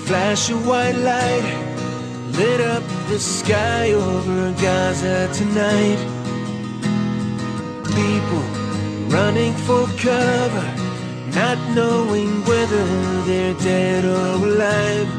flash of white light lit up the sky over Gaza tonight. People running for cover, not knowing whether they're dead or alive.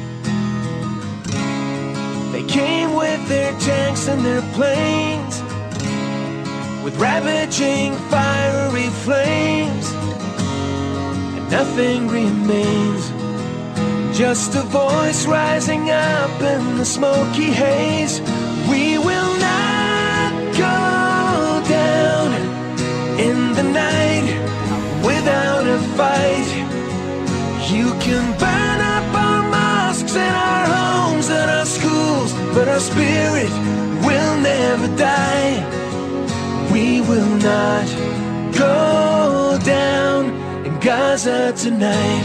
They came with their tanks and their planes, with ravaging fiery flames, and nothing remains, just a voice rising up in the smoky haze. We will not go down in the night without a fight. You can burn up our mosques and our homes and our schools, but our spirit will never die. We will not go down in Gaza tonight.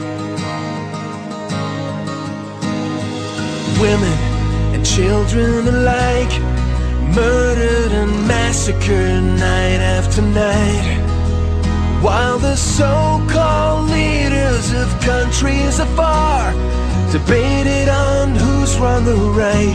Women and children alike, murdered and massacred night after night, while the so-called leaders of countries afar debated on who's wrong or right.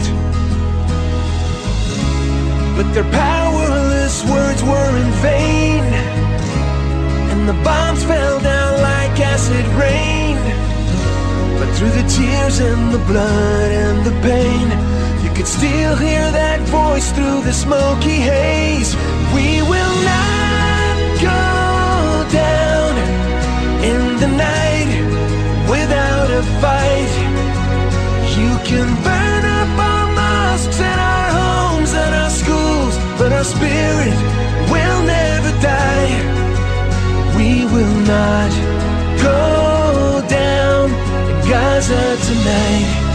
But their powerless words were in vain, and the bombs fell down like acid rain. But through the tears and the blood and the pain, you could still hear that voice through the smoky haze. We will not go down in the night without a fight. You can burn up our mosques and our homes and our schools, but our spirit will never die. We will not go down in Gaza tonight.